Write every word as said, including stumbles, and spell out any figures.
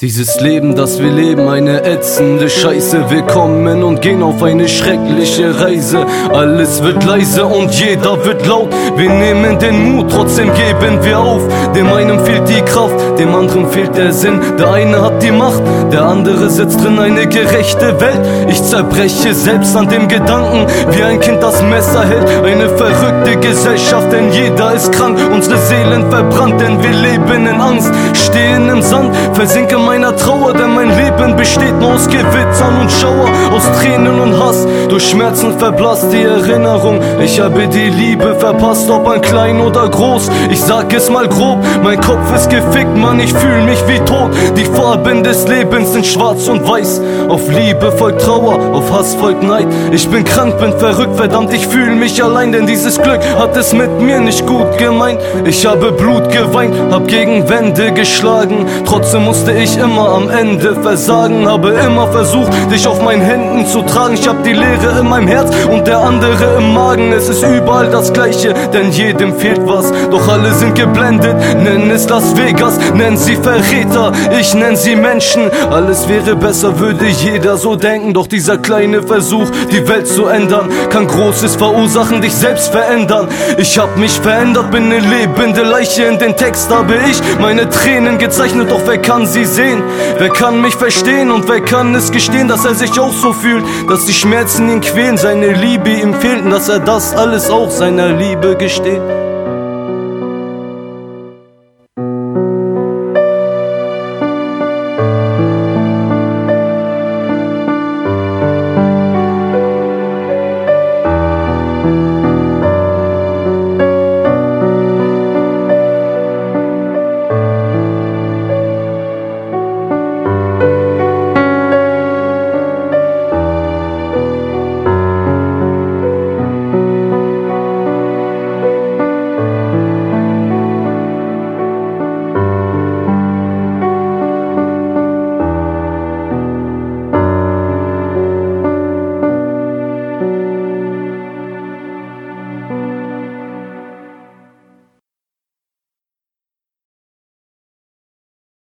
Dieses Leben, das wir leben, eine ätzende Scheiße. Wir kommen und gehen auf eine schreckliche Reise. Alles wird leise und jeder wird laut. Wir nehmen den Mut, trotzdem geben wir auf. Dem einen fehlt die Kraft, dem anderen fehlt der Sinn. Der eine hat die Macht, der andere sitzt drin. Eine gerechte Welt, ich zerbreche selbst an dem Gedanken, wie ein Kind das Messer hält. Eine verrückte Gesellschaft, denn jeder ist krank. Unsere Seelen verbrannt, denn wir leben in Angst. Stehen im Sand, versinken meiner Trauer, denn mein Leben besteht nur aus Gewittern und Schauer, aus Tränen und Hass. Durch Schmerzen verblasst die Erinnerung. Ich habe die Liebe verpasst, ob ein klein oder groß. Ich sag es mal grob, mein Kopf ist gefickt, Mann, ich fühl mich wie tot. Die Farben des Lebens sind schwarz und weiß. Auf Liebe folgt Trauer, auf Hass folgt Neid. Ich bin krank, bin verrückt, verdammt, ich fühl mich allein, denn dieses Glück hat es mit mir nicht gut gemeint. Ich habe Blut geweint, hab gegen Wände geschlagen. Trotzdem musste ich immer am Ende versagen. Habe immer versucht, dich auf meinen Händen zu tragen. Ich hab die Leere in meinem Herz und der andere im Magen. Es ist überall das Gleiche, denn jedem fehlt was. Doch alle sind geblendet, nennen es Las Vegas, nennen sie Verräter, ich nenn sie Menschen. Alles wäre besser, würde jeder so denken. Doch dieser kleine Versuch, die Welt zu ändern, kann Großes verursachen, dich selbst verändern. Ich hab mich verändert, bin eine lebende Leiche. In den Text habe ich meine Tränen gezeichnet, doch wer kann sie sehen? Wer kann mich verstehen und wer kann es gestehen, dass er sich auch so fühlt, dass die Schmerzen ihn quälen, seine Liebe ihm fehlt und dass er das alles auch seiner Liebe gesteht?